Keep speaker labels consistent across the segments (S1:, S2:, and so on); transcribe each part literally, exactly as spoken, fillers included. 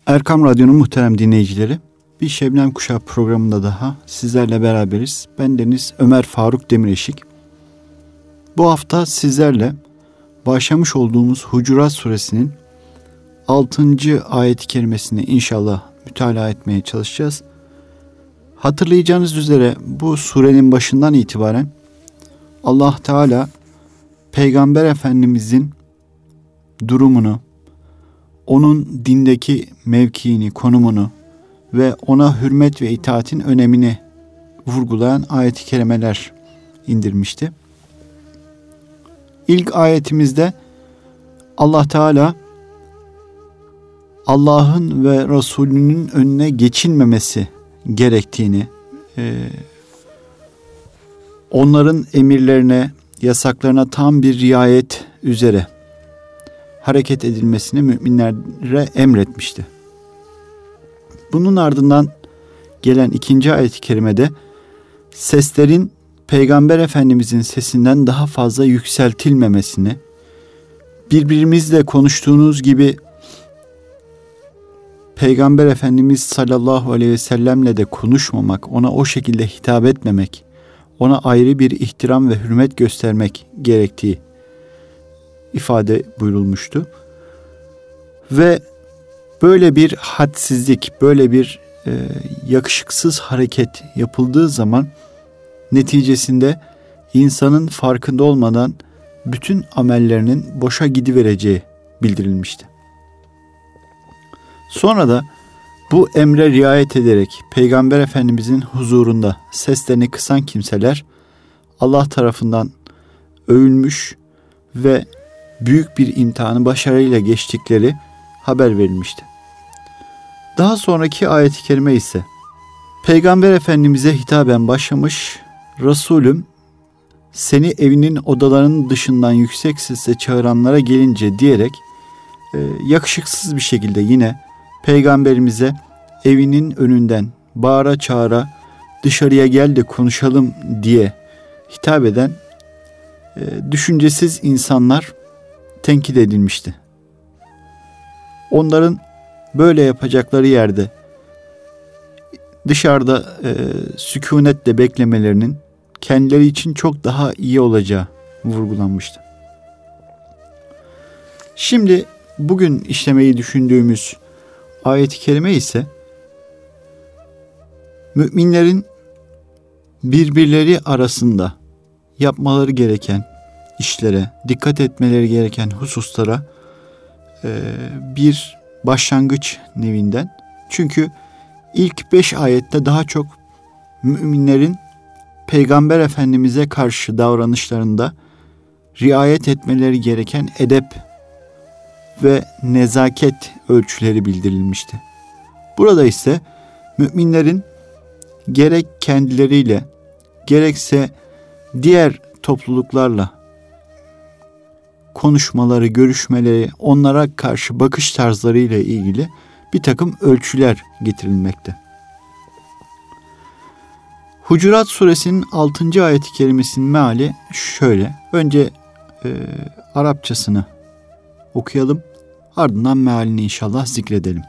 S1: Erkam Radyo'nun muhterem dinleyicileri, bir Şebnem Kuşağı programında daha sizlerle beraberiz. Ben Deniz Ömer Faruk Demireşik. Bu hafta sizlerle başlamış olduğumuz Hucurat Suresinin altıncı ayet-i kerimesini inşallah mütalaa etmeye çalışacağız. Hatırlayacağınız üzere bu surenin başından itibaren Allah Teala Peygamber Efendimizin durumunu, onun dindeki mevkiini, konumunu ve ona hürmet ve itaatin önemini vurgulayan ayet-i kerimeler indirmişti. İlk ayetimizde Allah Teala Allah'ın ve Resulünün önüne geçilmemesi gerektiğini, onların emirlerine, yasaklarına tam bir riayet üzere hareket edilmesini müminlere emretmişti. Bunun ardından gelen ikinci ayet-i kerimede seslerin Peygamber Efendimizin sesinden daha fazla yükseltilmemesini, birbirimizle konuştuğunuz gibi Peygamber Efendimiz sallallahu aleyhi ve sellemle de konuşmamak, ona o şekilde hitap etmemek, ona ayrı bir ihtiram ve hürmet göstermek gerektiği ifade buyurulmuştu. Ve böyle bir hadsizlik, böyle bir e, yakışıksız hareket yapıldığı zaman neticesinde insanın farkında olmadan bütün amellerinin boşa gidivereceği bildirilmişti. Sonra da bu emre riayet ederek Peygamber Efendimizin huzurunda seslerini kısan kimseler Allah tarafından övülmüş ve büyük bir imtihanı başarıyla geçtikleri haber verilmişti. Daha sonraki ayet-i kerime ise Peygamber Efendimiz'e hitaben başlamış, Resulüm seni evinin odalarının dışından yüksek sesle çağıranlara gelince diyerek e, yakışıksız bir şekilde yine Peygamberimize evinin önünden bağıra çağıra dışarıya gel de konuşalım diye hitap eden e, düşüncesiz insanlar tenkit edilmişti. Onların böyle yapacakları yerde dışarıda e, sükunetle beklemelerinin kendileri için çok daha iyi olacağı vurgulanmıştı. Şimdi bugün işlemeyi düşündüğümüz ayet-i kerime ise müminlerin birbirleri arasında yapmaları gereken işlere, dikkat etmeleri gereken hususlara e, bir başlangıç nevinden. Çünkü ilk beş ayette daha çok müminlerin Peygamber Efendimiz'e karşı davranışlarında riayet etmeleri gereken edep ve nezaket ölçüleri bildirilmişti. Burada ise müminlerin gerek kendileriyle gerekse diğer topluluklarla konuşmaları, görüşmeleri, onlara karşı bakış tarzları ile ilgili bir takım ölçüler getirilmekte. Hucurat Suresinin altıncı ayet-i kerimesinin meali şöyle. Önce e, Arapçasını okuyalım. Ardından mealini inşallah zikredelim.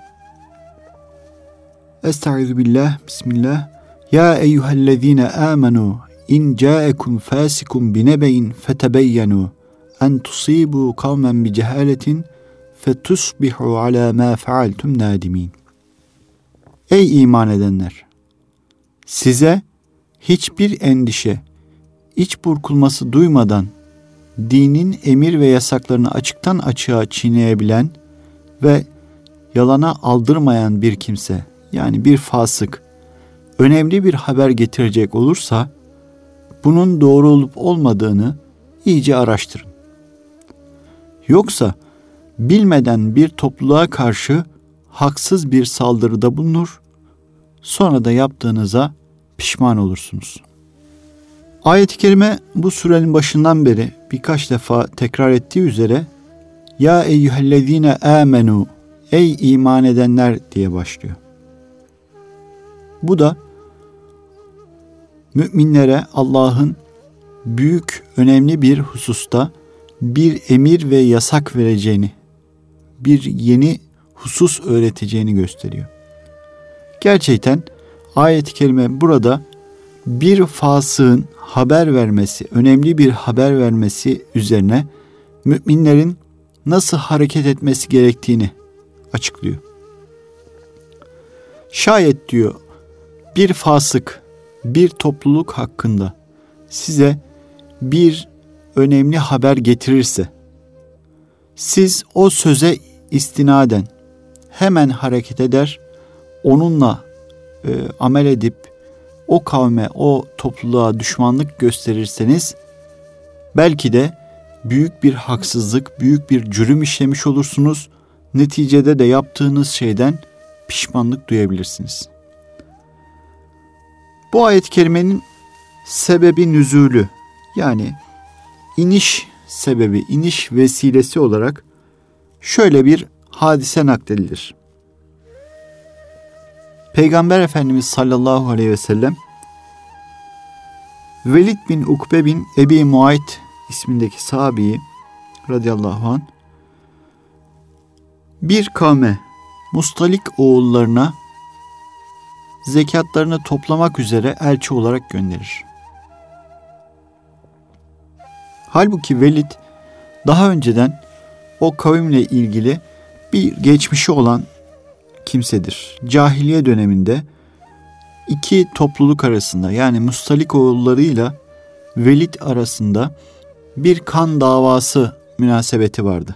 S1: Estağfirullah, bismillah. Ya eyyühellezine amenu in ca'ekum fasikum binebeyin fetebeyyenu en tusibu kavmen bi cehaletin fetusbihu ala ma faaltum nadimin. Ey iman edenler! Size hiçbir endişe, iç burkulması duymadan dinin emir ve yasaklarını açıktan açığa çiğneyebilen ve yalana aldırmayan bir kimse, yani bir fasık, önemli bir haber getirecek olursa bunun doğru olup olmadığını iyice araştırın. Yoksa bilmeden bir topluluğa karşı haksız bir saldırıda bulunur, sonra da yaptığınıza pişman olursunuz. Ayet-i kerime bu surenin başından beri birkaç defa tekrar ettiği üzere Ya eyyühellezine amenu, ey iman edenler diye başlıyor. Bu da müminlere Allah'ın büyük, önemli bir hususta bir emir ve yasak vereceğini, bir yeni husus öğreteceğini gösteriyor. Gerçekten ayet-i kerime burada bir fasığın haber vermesi, önemli bir haber vermesi üzerine müminlerin nasıl hareket etmesi gerektiğini açıklıyor. Şayet diyor bir fasık bir topluluk hakkında size bir önemli haber getirirse, siz o söze istinaden hemen hareket eder, onunla e, amel edip o kavme, o topluluğa düşmanlık gösterirseniz, belki de büyük bir haksızlık, büyük bir cürüm işlemiş olursunuz. Neticede de yaptığınız şeyden pişmanlık duyabilirsiniz. Bu ayet-i kerimenin sebebi nüzulü, yani iniş sebebi, iniş vesilesi olarak şöyle bir hadise nakledilir. Peygamber Efendimiz sallallahu aleyhi ve sellem Velid bin Ukbe bin Ebi Muayt ismindeki sahabeyi radıyallahu anh bir kavme, Mustalik oğullarına zekatlarını toplamak üzere elçi olarak gönderir. Halbuki Velid daha önceden o kavimle ilgili bir geçmişi olan kimsedir. Cahiliye döneminde iki topluluk arasında, yani Mustalik oğullarıyla Velid arasında bir kan davası münasebeti vardı.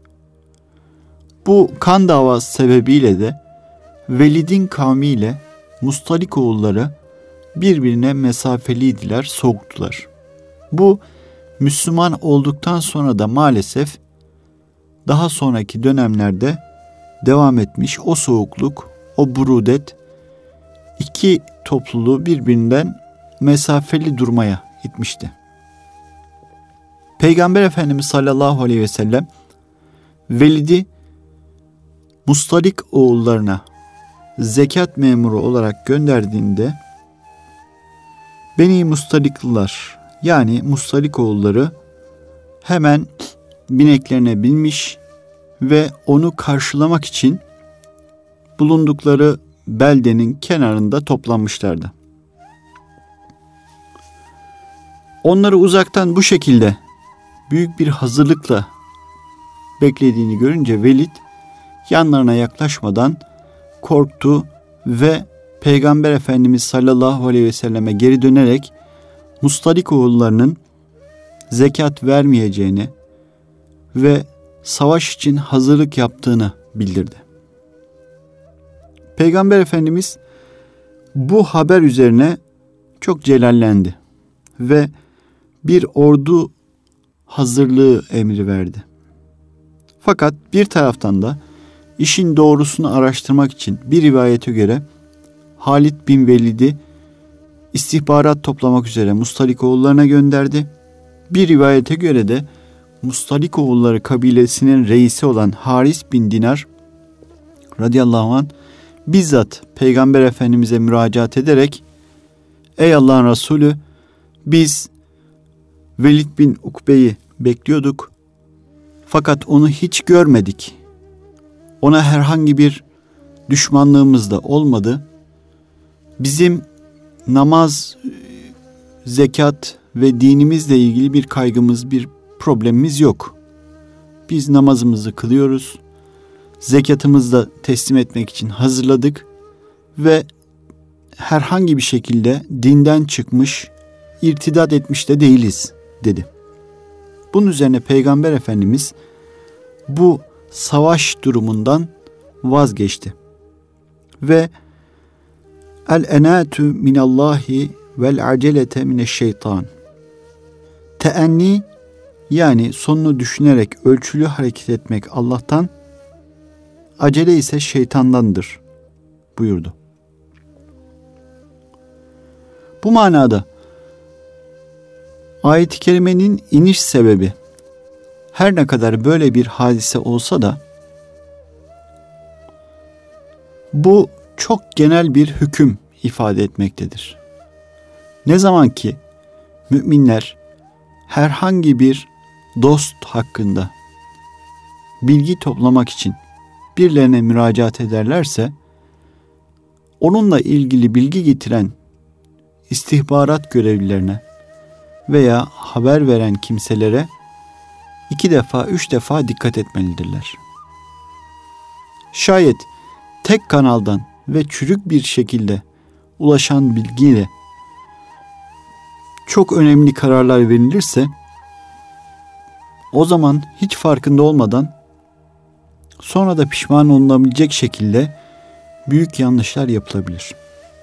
S1: Bu kan davası sebebiyle de Velid'in kavmiyle Mustalik oğulları birbirine mesafeliydiler, soğuktular. Bu Müslüman olduktan sonra da maalesef daha sonraki dönemlerde devam etmiş o soğukluk, o burudet iki topluluğu birbirinden mesafeli durmaya itmişti. Peygamber Efendimiz sallallahu aleyhi ve sellem Velid'i Mustalik oğullarına zekat memuru olarak gönderdiğinde Beni Mustaliklılar, yani Mustalik oğulları hemen bineklerine binmiş ve onu karşılamak için bulundukları beldenin kenarında toplanmışlardı. Onları uzaktan bu şekilde büyük bir hazırlıkla beklediğini görünce Velid yanlarına yaklaşmadan korktu ve Peygamber Efendimiz sallallahu aleyhi ve selleme geri dönerek Mustalik oğullarının zekat vermeyeceğini ve savaş için hazırlık yaptığını bildirdi. Peygamber Efendimiz bu haber üzerine çok celallendi ve bir ordu hazırlığı emri verdi. Fakat bir taraftan da işin doğrusunu araştırmak için bir rivayete göre Halid bin Velid'i istihbarat toplamak üzere Mustalik oğullarına gönderdi. Bir rivayete göre de Mustalik oğulları kabilesinin reisi olan Haris bin Dinar radıyallahu anh bizzat Peygamber Efendimiz'e müracaat ederek "Ey Allah'ın Resulü, biz Velid bin Ukbe'yi bekliyorduk fakat onu hiç görmedik. Ona herhangi bir düşmanlığımız da olmadı. Bizim namaz, zekat ve dinimizle ilgili bir kaygımız, bir problemimiz yok. Biz namazımızı kılıyoruz. Zekatımızı da teslim etmek için hazırladık ve herhangi bir şekilde dinden çıkmış, irtidat etmiş de değiliz," dedi. Bunun üzerine Peygamber Efendimiz bu savaş durumundan vazgeçti ve "El-enâtü minallâhi vel-acelete mineşşeytan." Teenni, yani sonunu düşünerek ölçülü hareket etmek Allah'tan, acele ise şeytandandır buyurdu. Bu manada ayet-i kerimenin iniş sebebi her ne kadar böyle bir hadise olsa da bu çok genel bir hüküm ifade etmektedir. Ne zaman ki müminler herhangi bir dost hakkında bilgi toplamak için birilerine müracaat ederlerse, onunla ilgili bilgi getiren istihbarat görevlilerine veya haber veren kimselere iki defa, üç defa dikkat etmelidirler. Şayet tek kanaldan ve çürük bir şekilde ulaşan bilgiyle çok önemli kararlar verilirse, o zaman hiç farkında olmadan sonra da pişman olunabilecek şekilde büyük yanlışlar yapılabilir.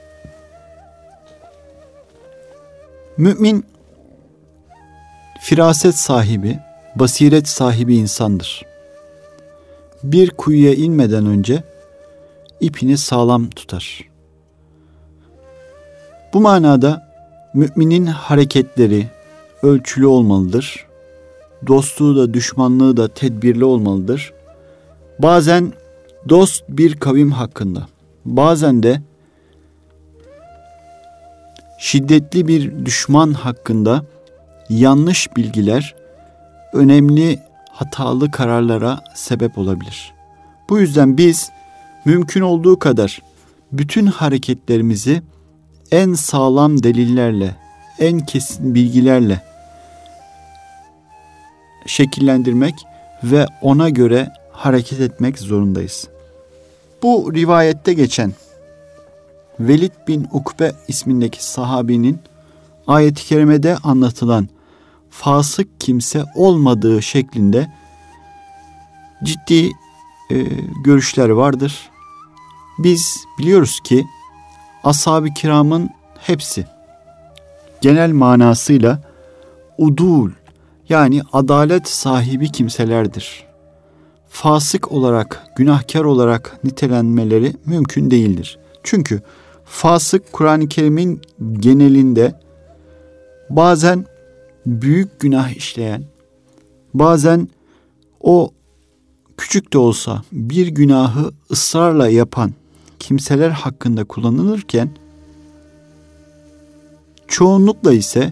S1: Mümin, firaset sahibi, basiret sahibi insandır. Bir kuyuya inmeden önce ipini sağlam tutar. Bu manada müminin hareketleri ölçülü olmalıdır. Dostluğu da düşmanlığı da tedbirli olmalıdır. Bazen dost bir kavim hakkında, bazen de şiddetli bir düşman hakkında yanlış bilgiler önemli hatalı kararlara sebep olabilir. Bu yüzden biz mümkün olduğu kadar bütün hareketlerimizi en sağlam delillerle, en kesin bilgilerle şekillendirmek ve ona göre hareket etmek zorundayız. Bu rivayette geçen Velid bin Ukbe ismindeki sahabinin ayet-i kerimede anlatılan fasık kimse olmadığı şeklinde ciddi e, görüşler vardır. Biz biliyoruz ki ashab-ı kiramın hepsi genel manasıyla udul, yani adalet sahibi kimselerdir. Fasık olarak, günahkar olarak nitelenmeleri mümkün değildir. Çünkü fasık Kur'an-ı Kerim'in genelinde bazen büyük günah işleyen, bazen o küçük de olsa bir günahı ısrarla yapan kimseler hakkında kullanılırken, çoğunlukla ise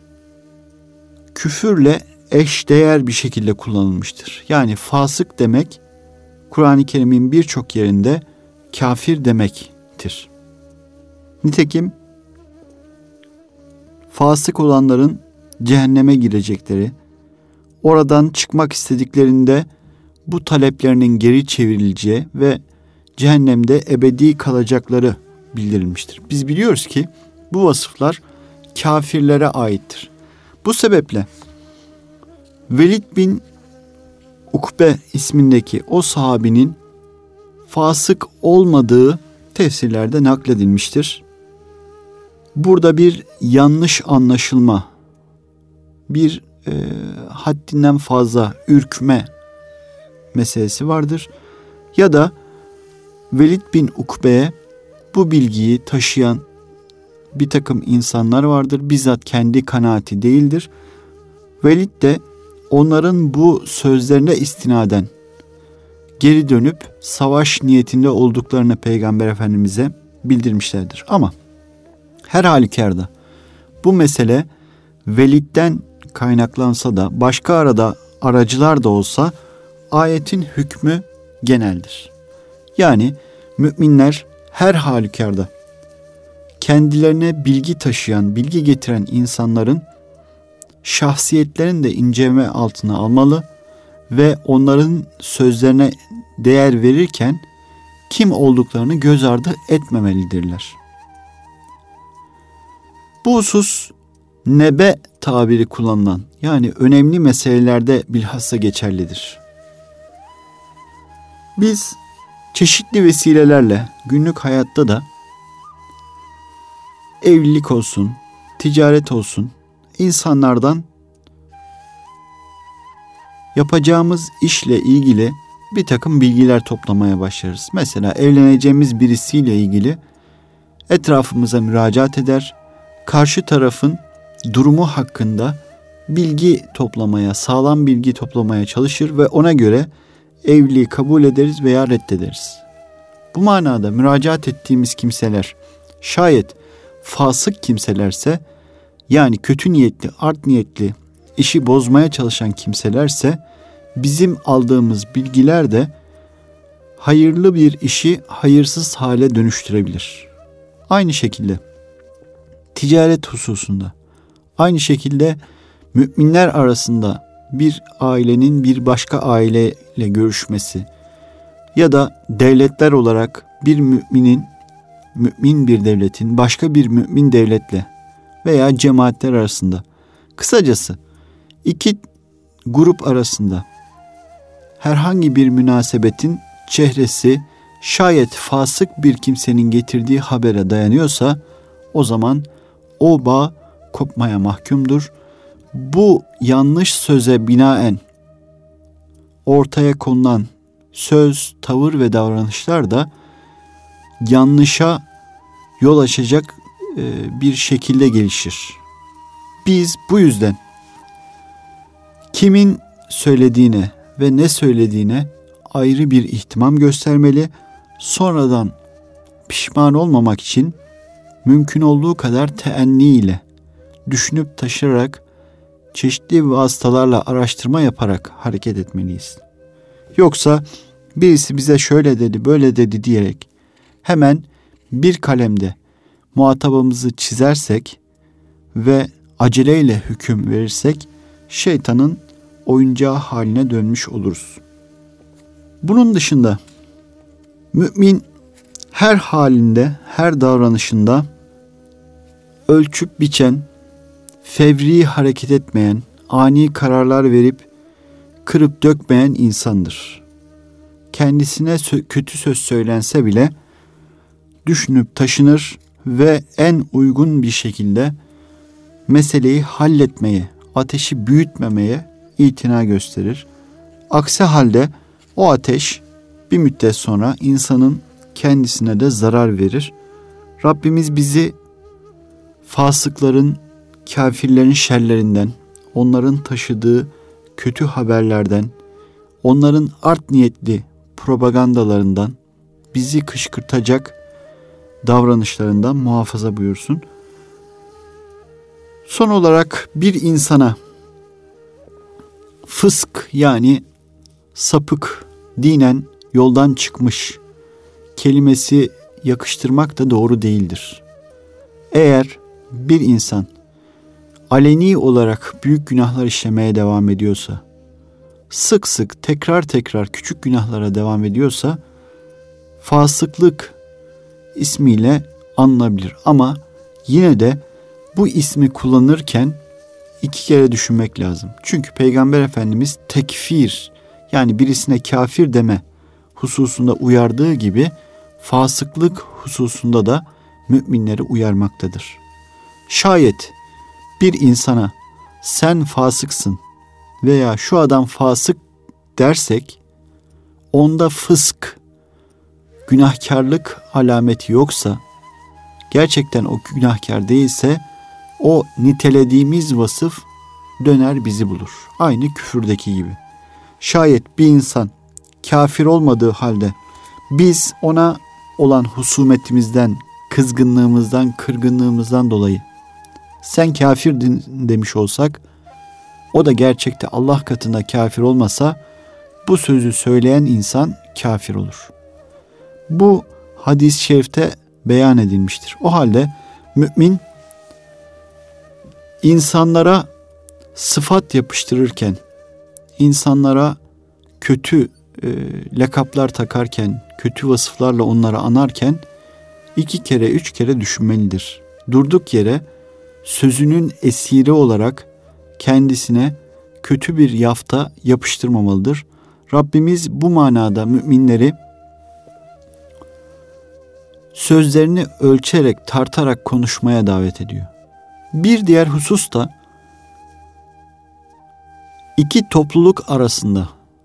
S1: küfürle eşdeğer bir şekilde kullanılmıştır. Yani fasık demek Kur'an-ı Kerim'in birçok yerinde kafir demektir. Nitekim fasık olanların cehenneme girecekleri, oradan çıkmak istediklerinde bu taleplerinin geri çevrileceği ve cehennemde ebedi kalacakları bildirilmiştir. Biz biliyoruz ki bu vasıflar kafirlere aittir. Bu sebeple Velid bin Ukbe ismindeki o sahabinin fasık olmadığı tefsirlerde nakledilmiştir. Burada bir yanlış anlaşılma, bir e, haddinden fazla ürkme meselesi vardır. Ya da Velid bin Ukbe'ye bu bilgiyi taşıyan bir takım insanlar vardır. Bizzat kendi kanaati değildir. Velid de onların bu sözlerine istinaden geri dönüp savaş niyetinde olduklarını Peygamber Efendimiz'e bildirmişlerdir. Ama her halükarda bu mesele Velid'den kaynaklansa da, başka arada aracılar da olsa ayetin hükmü geneldir. Yani müminler her halükarda kendilerine bilgi taşıyan, bilgi getiren insanların şahsiyetlerini de inceleme altına almalı ve onların sözlerine değer verirken kim olduklarını göz ardı etmemelidirler. Bu husus nebe tabiri kullanılan, yani önemli meselelerde bilhassa geçerlidir. Biz çeşitli vesilelerle günlük hayatta da evlilik olsun, ticaret olsun, insanlardan yapacağımız işle ilgili bir takım bilgiler toplamaya başlarız. Mesela evleneceğimiz birisiyle ilgili etrafımıza müracaat eder, karşı tarafın durumu hakkında bilgi toplamaya, sağlam bilgi toplamaya çalışır ve ona göre evliliği kabul ederiz veya reddederiz. Bu manada müracaat ettiğimiz kimseler şayet fasık kimselerse, yani kötü niyetli, art niyetli, işi bozmaya çalışan kimselerse bizim aldığımız bilgiler de hayırlı bir işi hayırsız hale dönüştürebilir. Aynı şekilde ticaret hususunda, aynı şekilde müminler arasında bir ailenin bir başka aileyle görüşmesi ya da devletler olarak bir müminin, mümin bir devletin başka bir mümin devletle veya cemaatler arasında, kısacası iki grup arasında herhangi bir münasebetin çehresi şayet fasık bir kimsenin getirdiği habere dayanıyorsa o zaman o bağ kopmaya mahkumdur. Bu yanlış söze binaen ortaya konulan söz, tavır ve davranışlar da yanlışa yol açacak bir şekilde gelişir. Biz bu yüzden kimin söylediğine ve ne söylediğine ayrı bir ihtimam göstermeli. Sonradan pişman olmamak için mümkün olduğu kadar teenni ile düşünüp taşırarak çeşitli vasıtalarla araştırma yaparak hareket etmeliyiz. Yoksa birisi bize şöyle dedi, böyle dedi diyerek hemen bir kalemde muhatabımızı çizersek ve aceleyle hüküm verirsek şeytanın oyuncağı haline dönmüş oluruz. Bunun dışında mümin her halinde, her davranışında ölçüp biçen, fevri hareket etmeyen, ani kararlar verip kırıp dökmeyen insandır. Kendisine kötü söz söylense bile düşünüp taşınır ve en uygun bir şekilde meseleyi halletmeye, ateşi büyütmemeye itina gösterir. Aksi halde o ateş bir müddet sonra insanın kendisine de zarar verir. Rabbimiz bizi fasıkların, kafirlerin şerlerinden, onların taşıdığı kötü haberlerden, onların art niyetli propagandalarından, bizi kışkırtacak davranışlarından muhafaza buyursun. Son olarak bir insana fısk yani sapık, dinen yoldan çıkmış kelimesi yakıştırmak da doğru değildir. Eğer bir insan aleni olarak büyük günahlar işlemeye devam ediyorsa, sık sık tekrar tekrar küçük günahlara devam ediyorsa fasıklık ismiyle anılabilir. Ama yine de bu ismi kullanırken iki kere düşünmek lazım. Çünkü Peygamber Efendimiz tekfir yani birisine kafir deme hususunda uyardığı gibi fasıklık hususunda da müminleri uyarmaktadır. Şayet bir insana sen fasıksın veya şu adam fasık dersek onda fısk, günahkarlık alameti yoksa, gerçekten o günahkar değilse o nitelediğimiz vasıf döner bizi bulur. Aynı küfürdeki gibi. Şayet bir insan kafir olmadığı halde biz ona olan husumetimizden, kızgınlığımızdan, kırgınlığımızdan dolayı sen kafirdin demiş olsak, o da gerçekte Allah katında kafir olmasa bu sözü söyleyen insan kafir olur. Bu hadis-i şerifte beyan edilmiştir. O halde mümin insanlara sıfat yapıştırırken, insanlara kötü e, lakaplar takarken, kötü vasıflarla onları anarken iki kere, üç kere düşünmelidir. Durduk yere sözünün esiri olarak kendisine kötü bir yafta yapıştırmamalıdır. Rabbimiz bu manada müminleri sözlerini ölçerek, tartarak konuşmaya davet ediyor. Bir diğer husus da iki topluluk arasında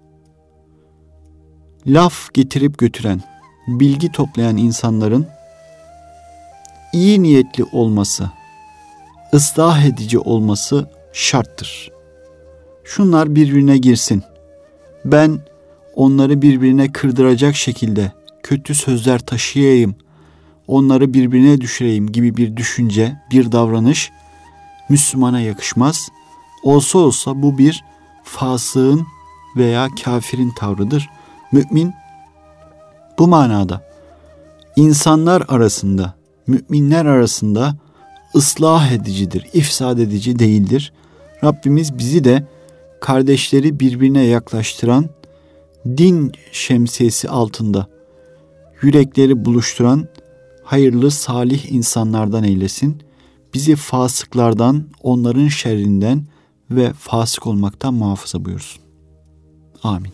S1: laf getirip götüren, bilgi toplayan insanların iyi niyetli olması, ıslah edici olması şarttır. Şunlar birbirine girsin. Ben onları birbirine kırdıracak şekilde kötü sözler taşıyayım, onları birbirine düşüreyim gibi bir düşünce, bir davranış Müslümana yakışmaz. Olsa olsa bu bir fasığın veya kafirin tavrıdır. Mümin Bu manada insanlar arasında, müminler arasında ıslah edicidir, ifsad edici değildir. Rabbimiz bizi de kardeşleri birbirine yaklaştıran, din şemsiyesi altında yürekleri buluşturan hayırlı, salih insanlardan eylesin. Bizi fasıklardan, onların şerrinden ve fasık olmaktan muhafaza buyursun. Amin.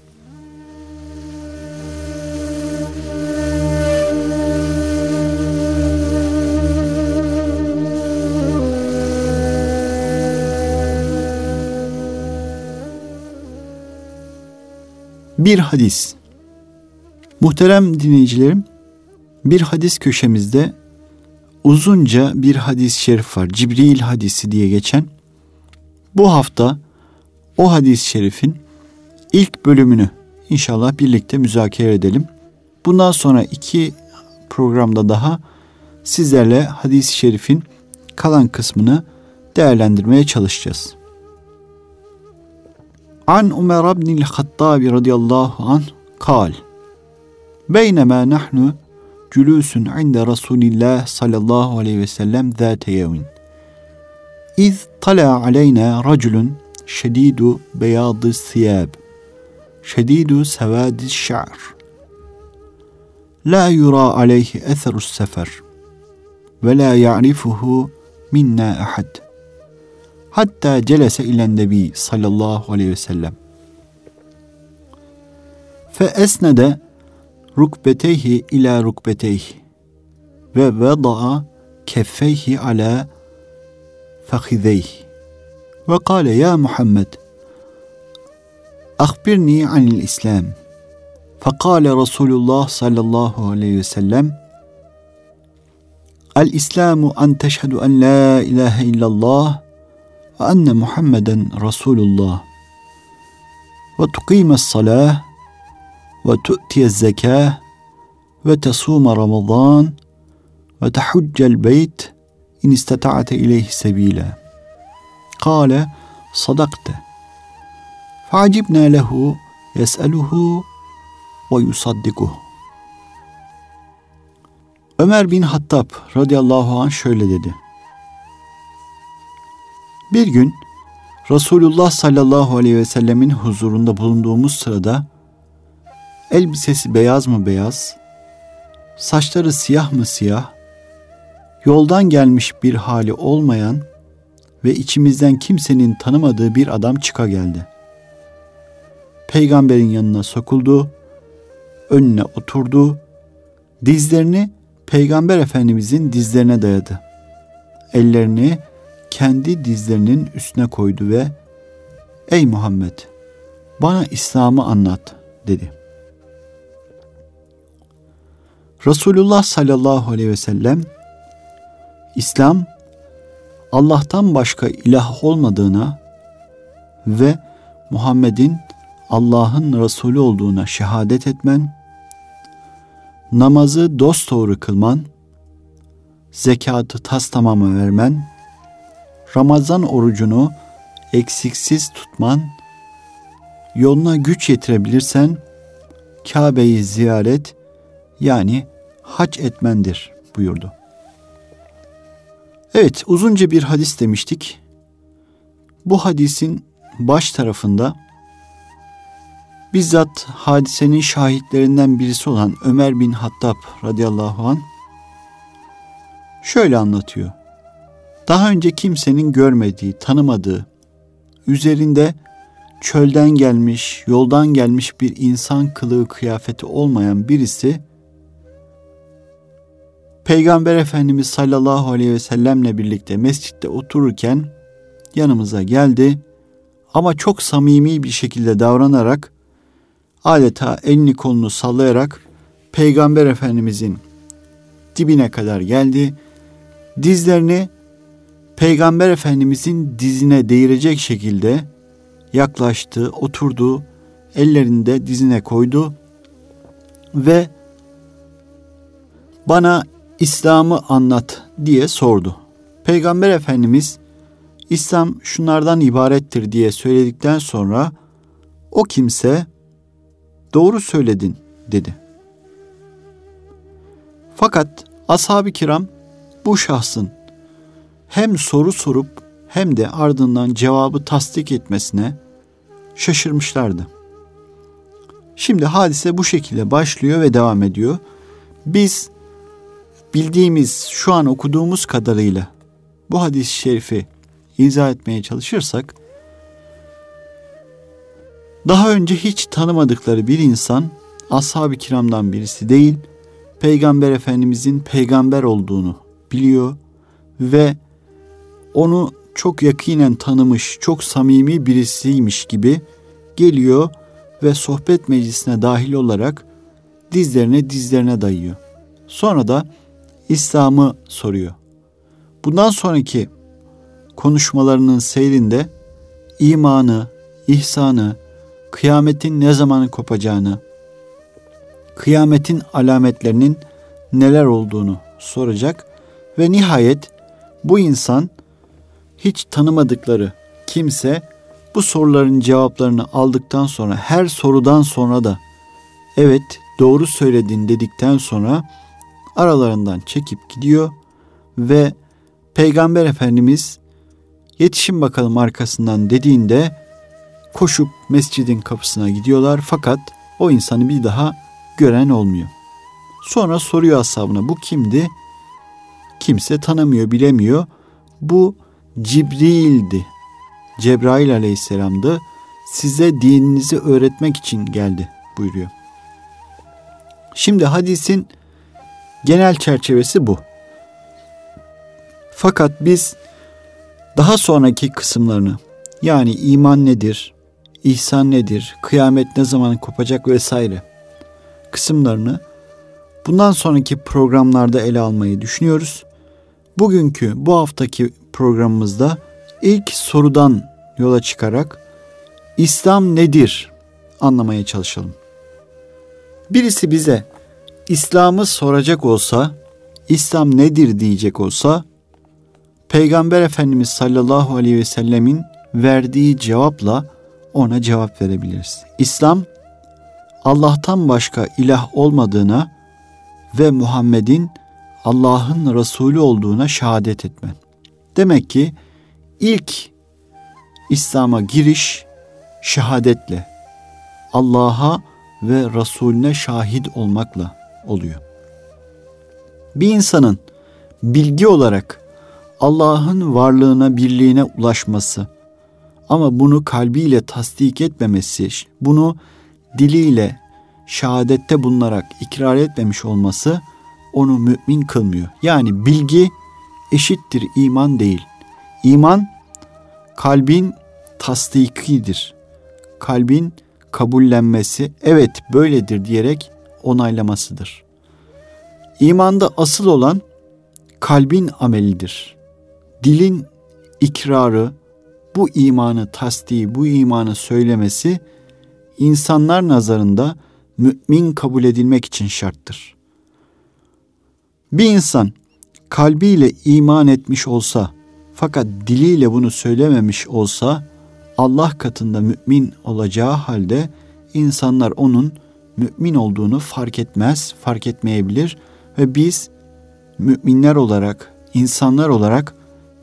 S1: Bir hadis. Muhterem dinleyicilerim, bir hadis köşemizde uzunca bir hadis-i şerif var. Cibril hadisi diye geçen. Bu hafta o hadis-i şerifin ilk bölümünü inşallah birlikte müzakere edelim. Bundan sonra iki programda daha sizlerle hadis-i şerifin kalan kısmını değerlendirmeye çalışacağız. An Ömer ibn el-Hattab radıyallahu anh kal. Beynema nahnu culusun inde Resulillah sallallahu aleyhi ve sellem zâte yevmin. İz tala aleyna raculun şedidu beyadı siyab, şedidu sevadi şa'r. La yura aleyhi etherus sefer ve la ya'rifuhu minna ahad. Hatta celese ilen nebi sallallahu aleyhi ve sellem. Fe esnede rukbeteyhi ila rukbeteyhi ve veda'a keffeyhi ala fakhideyhi ve kâle ya Muhammed akhbirni anil İslam. Fekâle Resulullah sallallahu aleyhi ve sellem el İslamu en teşhedü en la ilahe illallah ve enne Muhammeden Resulullah ve tuqimes salah ve tu'tiyez zekâh ve tesûme Ramazan ve tehuccel beyt in istata'te ileyhi sebîlâ. Kâle sadakte. Fa'acibnâ lehu yes'eluhu ve yusaddikuhu. Ömer bin Hattab radıyallahu anh şöyle dedi. Bir gün Resulullah sallallahu aleyhi ve sellemin huzurunda bulunduğumuz sırada elbisesi beyaz mı beyaz, saçları siyah mı siyah, yoldan gelmiş bir hali olmayan ve içimizden kimsenin tanımadığı bir adam çıka geldi. Peygamberin yanına sokuldu, önüne oturdu, dizlerini Peygamber Efendimizin dizlerine dayadı. Ellerini kendi dizlerinin üstüne koydu ve "Ey Muhammed, bana İslam'ı anlat," dedi. Resulullah sallallahu aleyhi ve sellem, İslam, Allah'tan başka ilah olmadığına ve Muhammed'in Allah'ın Resulü olduğuna şehadet etmen, namazı dosdoğru kılman, zekatı tastamama vermen, Ramazan orucunu eksiksiz tutman, yoluna güç yetirebilirsen Kabe'yi ziyaret yani hac etmendir buyurdu. Evet, uzunca bir hadis demiştik. Bu hadisin baş tarafında bizzat hadisenin şahitlerinden birisi olan Ömer bin Hattab radıyallahu anh şöyle anlatıyor. Daha önce kimsenin görmediği, tanımadığı, üzerinde çölden gelmiş, yoldan gelmiş bir insan kılığı kıyafeti olmayan birisi Peygamber Efendimiz sallallahu aleyhi ve sellemle birlikte mescitte otururken yanımıza geldi ama çok samimi bir şekilde davranarak adeta elini kolunu sallayarak Peygamber Efendimizin dibine kadar geldi. Dizlerini Peygamber Efendimizin dizine değirecek şekilde yaklaştı, oturdu, ellerini de dizine koydu ve bana İslam'ı anlat diye sordu. Peygamber Efendimiz İslam şunlardan ibarettir diye söyledikten sonra o kimse doğru söyledin dedi. Fakat ashab-ı kiram bu şahsın hem soru sorup hem de ardından cevabı tasdik etmesine şaşırmışlardı. Şimdi hadise bu şekilde başlıyor ve devam ediyor. Biz bildiğimiz, şu an okuduğumuz kadarıyla bu hadis-i şerifi izah etmeye çalışırsak, daha önce hiç tanımadıkları bir insan ashab-ı kiramdan birisi değil, Peygamber Efendimizin peygamber olduğunu biliyor ve onu çok yakinen tanımış, çok samimi birisiymiş gibi geliyor ve sohbet meclisine dahil olarak dizlerine dizlerine dayıyor. Sonra da İslam'ı soruyor. Bundan sonraki konuşmalarının seyrinde imanı, ihsanı, kıyametin ne zaman kopacağını, kıyametin alametlerinin neler olduğunu soracak ve nihayet bu insan, hiç tanımadıkları kimse, bu soruların cevaplarını aldıktan sonra, her sorudan sonra da evet doğru söyledin dedikten sonra aralarından çekip gidiyor ve Peygamber Efendimiz yetişin bakalım arkasından dediğinde koşup mescidin kapısına gidiyorlar, fakat o insanı bir daha gören olmuyor. Sonra soruyor ashabına, bu kimdi? Kimse tanımıyor, bilemiyor. Bu Cibril'di. Cebrail aleyhisselamdı. Size dininizi öğretmek için geldi buyuruyor. Şimdi hadisin genel çerçevesi bu. Fakat biz daha sonraki kısımlarını, yani iman nedir, ihsan nedir, kıyamet ne zaman kopacak vesaire kısımlarını bundan sonraki programlarda ele almayı düşünüyoruz. Bugünkü, bu haftaki programımızda ilk sorudan yola çıkarak İslam nedir anlamaya çalışalım. Birisi bize İslam'ı soracak olsa, İslam nedir diyecek olsa, Peygamber Efendimiz sallallahu aleyhi ve sellemin verdiği cevapla ona cevap verebiliriz. İslam, Allah'tan başka ilah olmadığına ve Muhammed'in Allah'ın Resulü olduğuna şehadet etmen. Demek ki ilk İslam'a giriş şehadetle, Allah'a ve Resulüne şahit olmakla oluyor. Bir insanın bilgi olarak Allah'ın varlığına, birliğine ulaşması ama bunu kalbiyle tasdik etmemesi, bunu diliyle şehadette bulunarak ikrar etmemiş olması onu mümin kılmıyor. Yani bilgi eşittir iman değil. İman kalbin tasdikidir. Kalbin kabullenmesi, evet böyledir diyerek onaylamasıdır. İmanda asıl olan kalbin amelidir. Dilin ikrarı, bu imanı tasdiği, bu imanı söylemesi insanlar nazarında mümin kabul edilmek için şarttır. Bir insan kalbiyle iman etmiş olsa fakat diliyle bunu söylememiş olsa Allah katında mümin olacağı halde insanlar onun mümin olduğunu fark etmez, fark etmeyebilir ve biz müminler olarak, insanlar olarak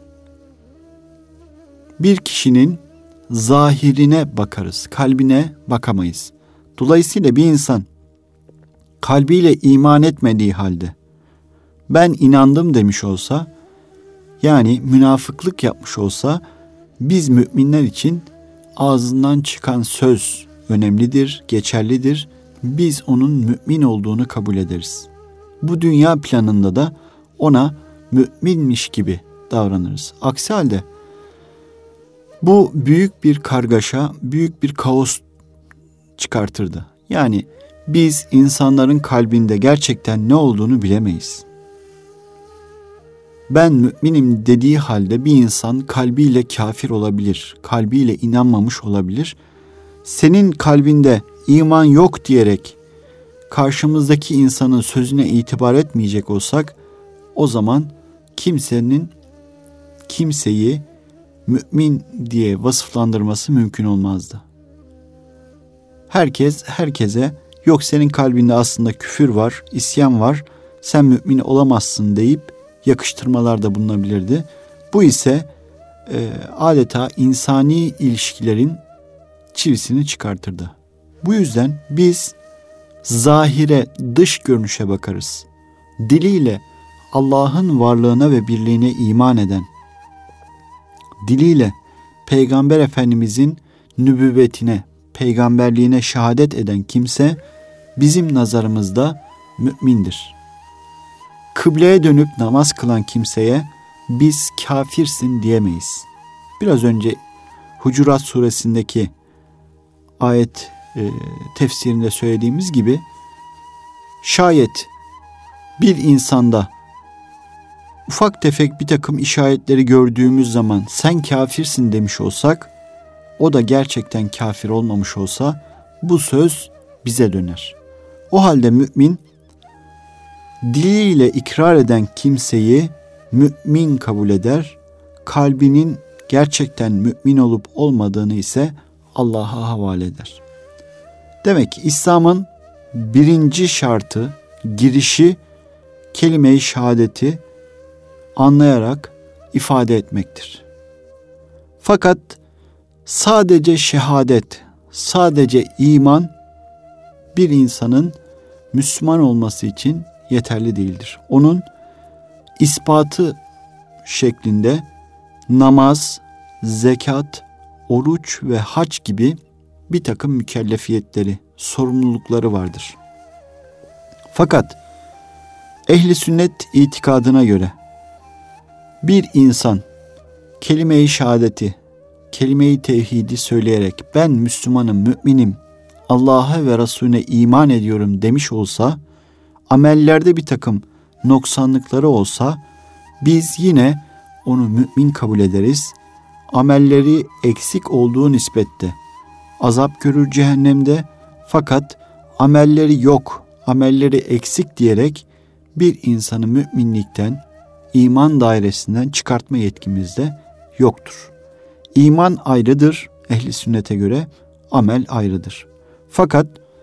S1: bir kişinin zahirine bakarız, kalbine bakamayız. Dolayısıyla bir insan kalbiyle iman etmediği halde ben inandım demiş olsa, yani münafıklık yapmış olsa, biz müminler için ağzından çıkan söz önemlidir, geçerlidir. Biz onun mümin olduğunu kabul ederiz. Bu dünya planında da ona müminmiş gibi davranırız. Aksi halde bu büyük bir kargaşa, büyük bir kaos çıkartırdı. Yani biz insanların kalbinde gerçekten ne olduğunu bilemeyiz. Ben müminim dediği halde bir insan kalbiyle kafir olabilir, kalbiyle inanmamış olabilir. Senin kalbinde iman yok diyerek karşımızdaki insanın sözüne itibar etmeyecek olsak, o zaman kimsenin kimseyi mümin diye vasıflandırması mümkün olmazdı. Herkes herkese yok senin kalbinde aslında küfür var, isyan var, sen mümin olamazsın deyip yakıştırmalarda bulunabilirdi. Bu ise e, adeta insani ilişkilerin çivisini çıkartırdı. Bu yüzden biz zahire, dış görünüşe bakarız. Diliyle Allah'ın varlığına ve birliğine iman eden, diliyle Peygamber Efendimizin nübüvvetine, peygamberliğine şehadet eden kimse bizim nazarımızda mümindir. Kıbleye dönüp namaz kılan kimseye biz kafirsin diyemeyiz. Biraz önce Hucurat suresindeki ayet e, tefsirinde söylediğimiz gibi şayet bir insanda ufak tefek bir takım işaretleri gördüğümüz zaman sen kafirsin demiş olsak, o da gerçekten kafir olmamış olsa bu söz bize döner. O halde mümin diliyle ikrar eden kimseyi mümin kabul eder, kalbinin gerçekten mümin olup olmadığını ise Allah'a havale eder. Demek ki İslam'ın birinci şartı, girişi kelime-i şehadeti anlayarak ifade etmektir. Fakat sadece şehadet, sadece iman bir insanın Müslüman olması için yeterli değildir. Onun ispatı şeklinde namaz, zekat, oruç ve hac gibi bir takım mükellefiyetleri, sorumlulukları vardır. Fakat ehli sünnet itikadına göre bir insan kelime-i şehadeti, kelime-i tevhidi söyleyerek ben Müslümanım, müminim, Allah'a ve Resulüne iman ediyorum demiş olsa, amellerde bir takım noksanlıkları olsa biz yine onu mümin kabul ederiz. Amelleri eksik olduğu nispette azap görür cehennemde, fakat amelleri yok, amelleri eksik diyerek bir insanı müminlikten, iman dairesinden çıkartma yetkimiz de yoktur. İman ayrıdır ehli sünnete göre, amel ayrıdır. Fakat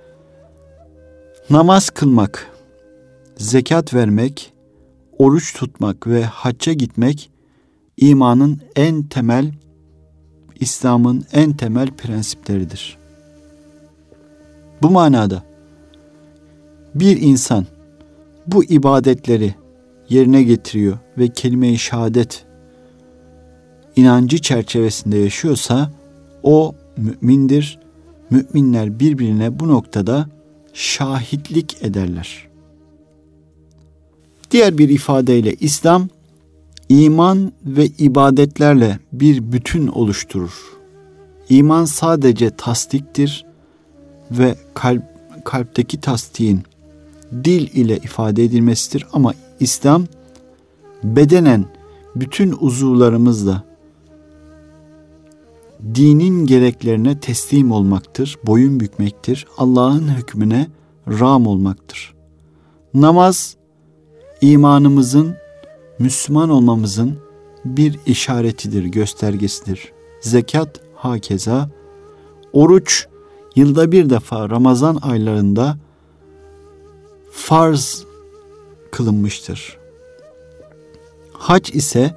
S1: namaz kılmak, zekat vermek, oruç tutmak ve hacca gitmek imanın en temel, İslam'ın en temel prensipleridir. Bu manada bir insan bu ibadetleri yerine getiriyor ve kelime-i şehadet inancı çerçevesinde yaşıyorsa o mümindir. Müminler birbirine bu noktada şahitlik ederler. Diğer bir ifadeyle İslam iman ve ibadetlerle bir bütün oluşturur. İman sadece tasdiktir ve kalp, kalpteki tasdiğin dil ile ifade edilmesidir, ama İslam bedenen bütün uzuvlarımızla dinin gereklerine teslim olmaktır, boyun bükmektir, Allah'ın hükmüne rağm olmaktır. Namaz imanımızın, Müslüman olmamızın bir işaretidir, göstergesidir. Zekat hakeza, oruç yılda bir defa Ramazan aylarında farz kılınmıştır. Hac ise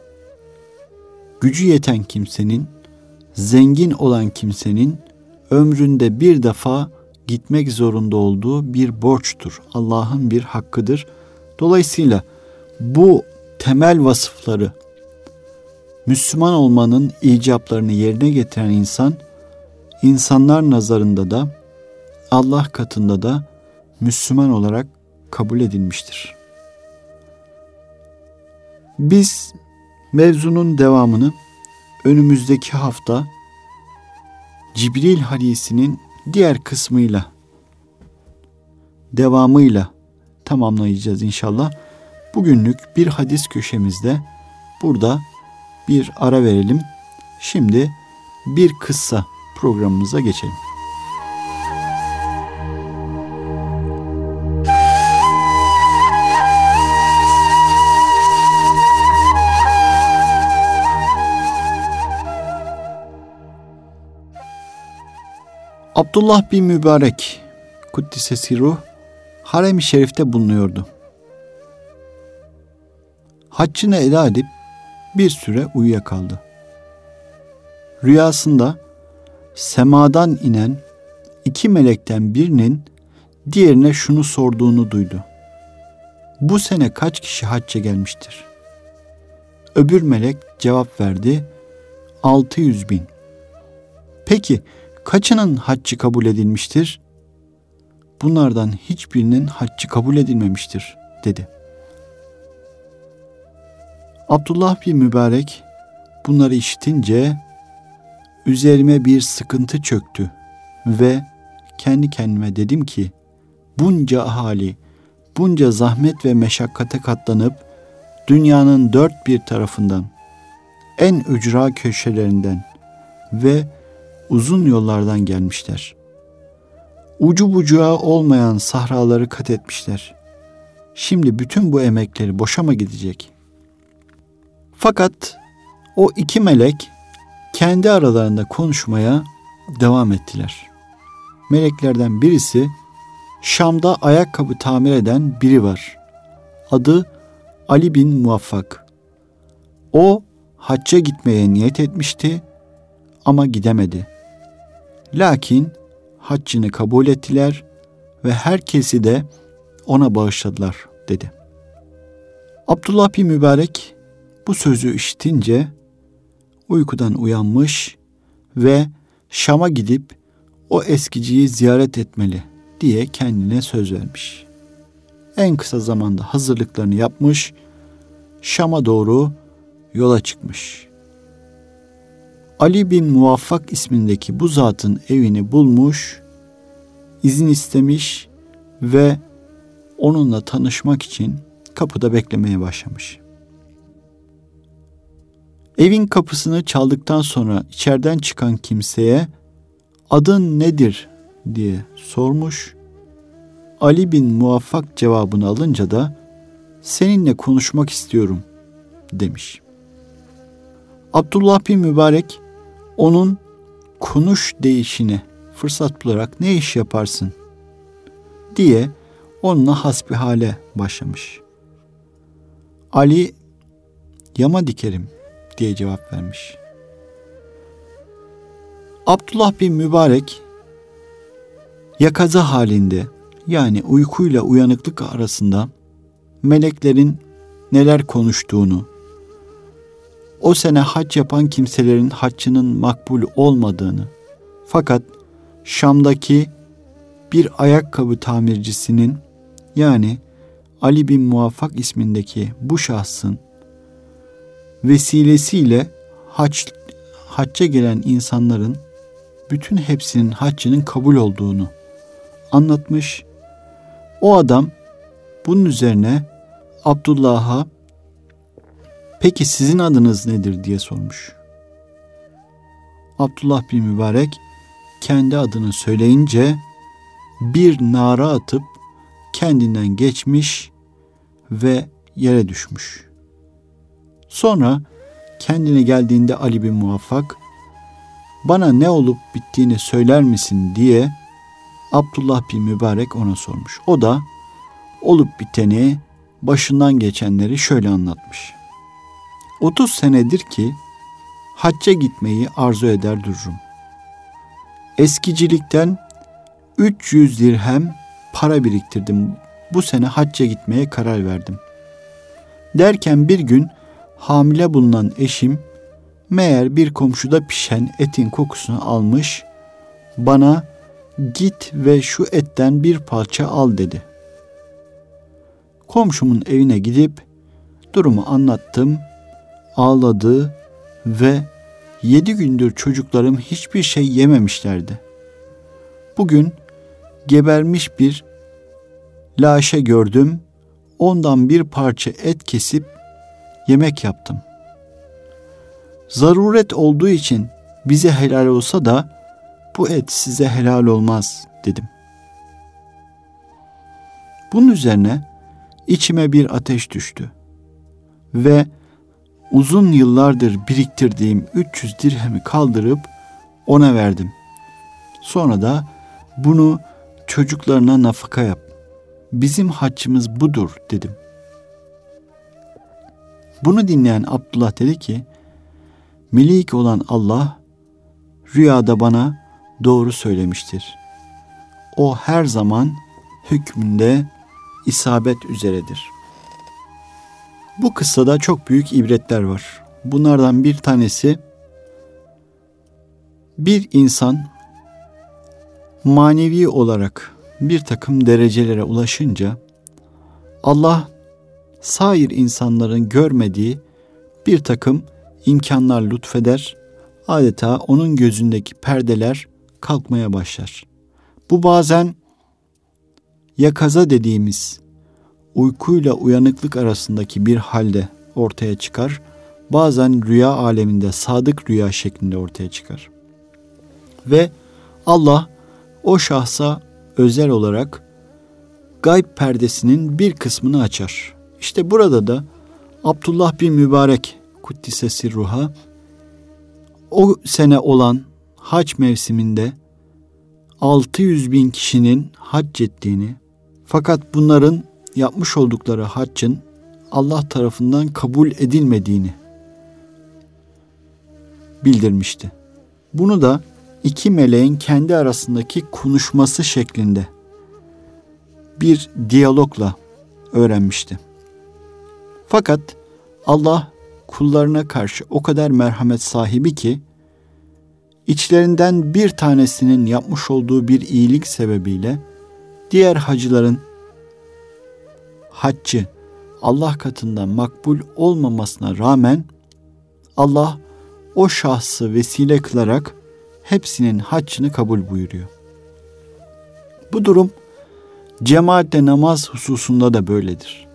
S1: gücü yeten kimsenin, zengin olan kimsenin ömründe bir defa gitmek zorunda olduğu bir borçtur. Allah'ın bir hakkıdır. Dolayısıyla bu temel vasıfları, Müslüman olmanın icaplarını yerine getiren insan, insanlar nazarında da Allah katında da Müslüman olarak kabul edilmiştir. Biz mevzunun devamını önümüzdeki hafta Cibril hadisinin diğer kısmıyla, devamıyla tamamlayacağız inşallah. Bugünlük bir hadis köşemizde burada bir ara verelim. Şimdi bir kıssa programımıza geçelim. Abdullah bin Mübarek Kuddise Sirruh Harem-i Şerif'te bulunuyordu. haccını eda edip bir süre uyuyakaldı. Rüyasında semadan inen iki melekten birinin diğerine şunu sorduğunu duydu. Bu sene kaç kişi hacca gelmiştir? Öbür melek cevap verdi. altı yüz bin. Peki kaçının haccı kabul edilmiştir? Bunlardan hiçbirinin haccı kabul edilmemiştir dedi. Abdullah bin Mübarek bunları işitince üzerime bir sıkıntı çöktü ve kendi kendime dedim ki bunca ahali, bunca zahmet ve meşakkate katlanıp dünyanın dört bir tarafından, en ücra köşelerinden ve uzun yollardan gelmişler. Ucu bucağı olmayan sahraları kat etmişler. Şimdi bütün bu emekleri boşa mı gidecek? Fakat o iki melek kendi aralarında konuşmaya devam ettiler. Meleklerden birisi, Şam'da ayakkabı tamir eden biri var. Adı Ali bin Muvaffak. O hacca gitmeye niyet etmişti ama gidemedi. Lakin haccını kabul ettiler ve herkesi de ona bağışladılar dedi. Abdullah bin Mübarek bu sözü işitince uykudan uyanmış ve Şam'a gidip o eskiciyi ziyaret etmeli diye kendine söz vermiş. En kısa zamanda hazırlıklarını yapmış, Şam'a doğru yola çıkmış. Ali bin Muvaffak ismindeki bu zatın evini bulmuş, izin istemiş ve onunla tanışmak için kapıda beklemeye başlamış. Evin kapısını çaldıktan sonra içeriden çıkan kimseye adın nedir diye sormuş. Ali bin Muvaffak cevabını alınca da seninle konuşmak istiyorum demiş. Abdullah bin Mübarek onun konuş deyişini fırsat bularak ne iş yaparsın diye onunla hasbihale başlamış. Ali yama dikerim diye cevap vermiş. Abdullah bin Mübarek yakaza halinde, yani uykuyla uyanıklık arasında meleklerin neler konuştuğunu, o sene hac yapan kimselerin haccının makbul olmadığını, fakat Şam'daki bir ayakkabı tamircisinin, yani Ali bin Muvaffak ismindeki bu şahsın vesilesiyle hac, hacca gelen insanların bütün hepsinin haccının kabul olduğunu anlatmış. O adam bunun üzerine Abdullah'a peki sizin adınız nedir diye sormuş. Abdullah bin Mübarek kendi adını söyleyince bir nara atıp kendinden geçmiş ve yere düşmüş. Sonra kendine geldiğinde Ali bin Muvaffak bana ne olup bittiğini söyler misin diye Abdullah bin Mübarek ona sormuş. O da olup biteni, başından geçenleri şöyle anlatmış. otuz senedir ki hacca gitmeyi arzu eder dururum. Eskicilikten üç yüz dirhem para biriktirdim. Bu sene hacca gitmeye karar verdim. Derken bir gün hamile bulunan eşim meğer bir komşuda pişen etin kokusunu almış, bana git ve şu etten bir parça al dedi. Komşumun evine gidip durumu anlattım, ağladı ve yedi gündür çocuklarım hiçbir şey yememişlerdi. Bugün gebermiş bir laşe gördüm, ondan bir parça et kesip yemek yaptım. Zaruret olduğu için bize helal olsa da bu et size helal olmaz dedim. Bunun üzerine içime bir ateş düştü ve uzun yıllardır biriktirdiğim üç yüz dirhemi kaldırıp ona verdim. Sonra da bunu çocuklarına nafaka yap. Bizim haccımız budur dedim. Bunu dinleyen Abdullah dedi ki, Melik olan Allah rüyada bana doğru söylemiştir. O her zaman hükmünde isabet üzeredir. Bu kıssada çok büyük ibretler var. Bunlardan bir tanesi, bir insan manevi olarak bir takım derecelere ulaşınca Allah sair insanların görmediği bir takım imkanlar lütfeder, adeta onun gözündeki perdeler kalkmaya başlar. Bu bazen yakaza dediğimiz uykuyla uyanıklık arasındaki bir halde ortaya çıkar, bazen rüya aleminde sadık rüya şeklinde ortaya çıkar. Ve Allah o şahsa özel olarak gayb perdesinin bir kısmını açar. İşte burada da Abdullah bin Mübarek Kuddise Sirruha o sene olan hac mevsiminde altı yüz bin kişinin hac ettiğini, fakat bunların yapmış oldukları haccın Allah tarafından kabul edilmediğini bildirmişti. Bunu da iki meleğin kendi arasındaki konuşması şeklinde bir diyalogla öğrenmişti. Fakat Allah kullarına karşı o kadar merhamet sahibi ki, içlerinden bir tanesinin yapmış olduğu bir iyilik sebebiyle diğer hacıların haccı Allah katında makbul olmamasına rağmen Allah o şahsı vesile kılarak hepsinin haccını kabul buyuruyor. Bu durum cemaatle namaz hususunda da böyledir.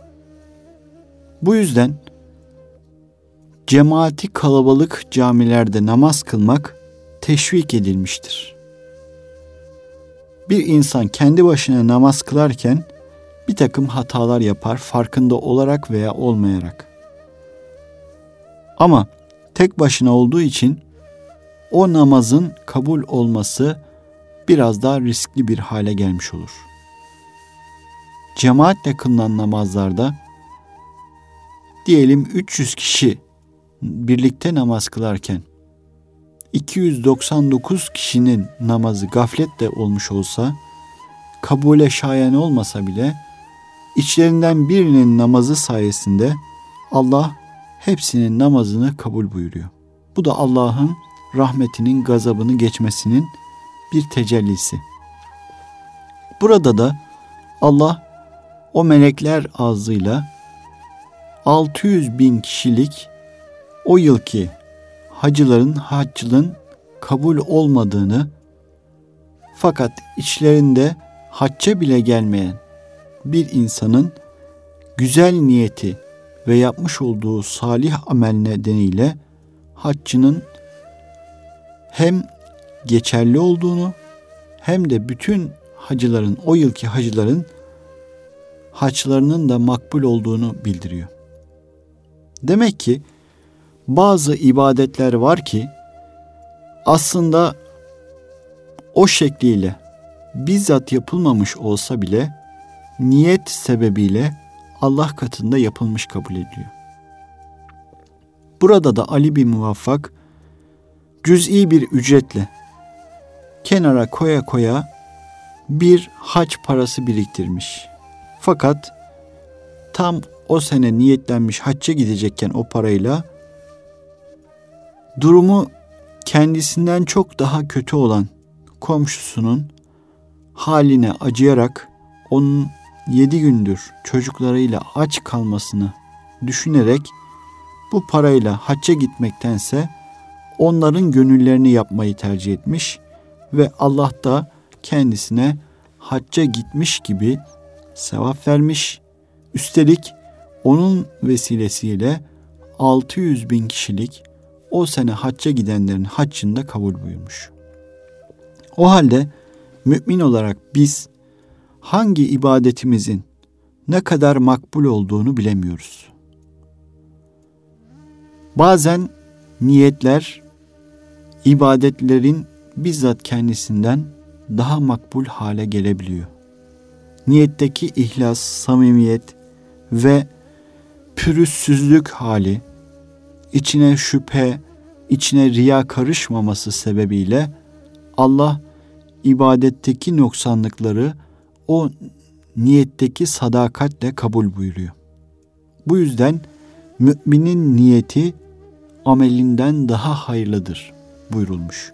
S1: Bu yüzden cemaati kalabalık camilerde namaz kılmak teşvik edilmiştir. Bir insan kendi başına namaz kılarken bir takım hatalar yapar, farkında olarak veya olmayarak. Ama tek başına olduğu için o namazın kabul olması biraz daha riskli bir hale gelmiş olur. Cemaatle kılınan namazlarda diyelim üç yüz kişi birlikte namaz kılarken iki yüz doksan dokuz kişinin namazı gafletle olmuş olsa, kabule şayan olmasa bile içlerinden birinin namazı sayesinde Allah hepsinin namazını kabul buyuruyor. Bu da Allah'ın rahmetinin gazabını geçmesinin bir tecellisi. Burada da Allah o melekler ağzıyla altı yüz bin kişilik o yılki hacıların haccının kabul olmadığını, fakat içlerinde hacca bile gelmeyen bir insanın güzel niyeti ve yapmış olduğu salih amel nedeniyle haccının hem geçerli olduğunu hem de bütün hacıların, o yılki hacıların haçlarının da makbul olduğunu bildiriyor. Demek ki bazı ibadetler var ki aslında o şekliyle bizzat yapılmamış olsa bile niyet sebebiyle Allah katında yapılmış kabul ediliyor. Burada da Ali bin Muvaffak cüz'i bir ücretle kenara koya koya bir hac parası biriktirmiş. Fakat tam o sene niyetlenmiş hacca gidecekken o parayla durumu kendisinden çok daha kötü olan komşusunun haline acıyarak onun yedi gündür çocuklarıyla aç kalmasını düşünerek bu parayla hacca gitmektense onların gönüllerini yapmayı tercih etmiş ve Allah da kendisine hacca gitmiş gibi sevap vermiş. Üstelik onun vesilesiyle altı yüz bin kişilik o sene hacca gidenlerin haccını da kabul buyurmuş. O halde mümin olarak biz hangi ibadetimizin ne kadar makbul olduğunu bilemiyoruz. Bazen niyetler ibadetlerin bizzat kendisinden daha makbul hale gelebiliyor. Niyetteki ihlas, samimiyet ve pürüzsüzlük hali, içine şüphe, içine riya karışmaması sebebiyle Allah ibadetteki noksanlıkları o niyetteki sadakatle kabul buyuruyor. Bu yüzden müminin niyeti amelinden daha hayırlıdır buyurulmuş.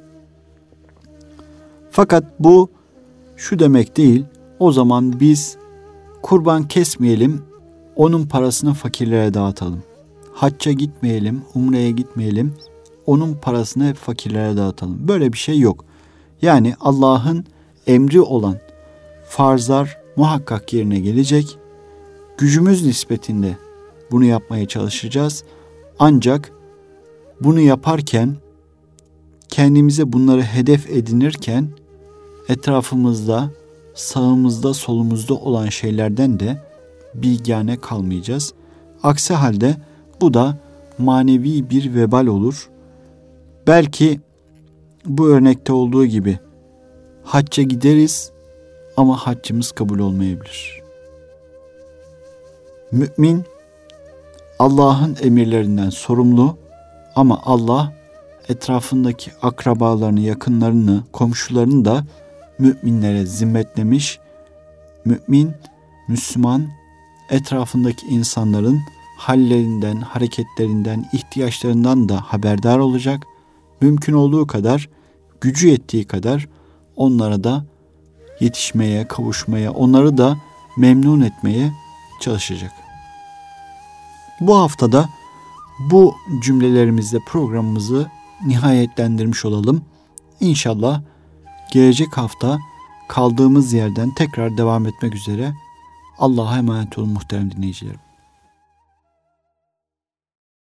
S1: Fakat bu şu demek değil, o zaman biz kurban kesmeyelim, onun parasını fakirlere dağıtalım. Hacca gitmeyelim, umreye gitmeyelim, onun parasını hep fakirlere dağıtalım. Böyle bir şey yok. Yani Allah'ın emri olan farzlar muhakkak yerine gelecek. Gücümüz nispetinde bunu yapmaya çalışacağız. Ancak bunu yaparken, kendimize bunları hedef edinirken etrafımızda, sağımızda, solumuzda olan şeylerden de bilgâne kalmayacağız. Aksi halde bu da manevi bir vebal olur. Belki bu örnekte olduğu gibi hacca gideriz ama haccımız kabul olmayabilir. Mümin Allah'ın emirlerinden sorumlu ama Allah etrafındaki akrabalarını, yakınlarını, komşularını da müminlere zimmetlemiş. Mümin, Müslüman etrafındaki insanların hallerinden, hareketlerinden, ihtiyaçlarından da haberdar olacak. Mümkün olduğu kadar, gücü yettiği kadar onlara da yetişmeye, kavuşmaya, onları da memnun etmeye çalışacak. Bu haftada bu cümlelerimizle programımızı nihayetlendirmiş olalım. İnşallah gelecek hafta kaldığımız yerden tekrar devam etmek üzere. Allah'a emanet olun muhterem dinleyicilerim.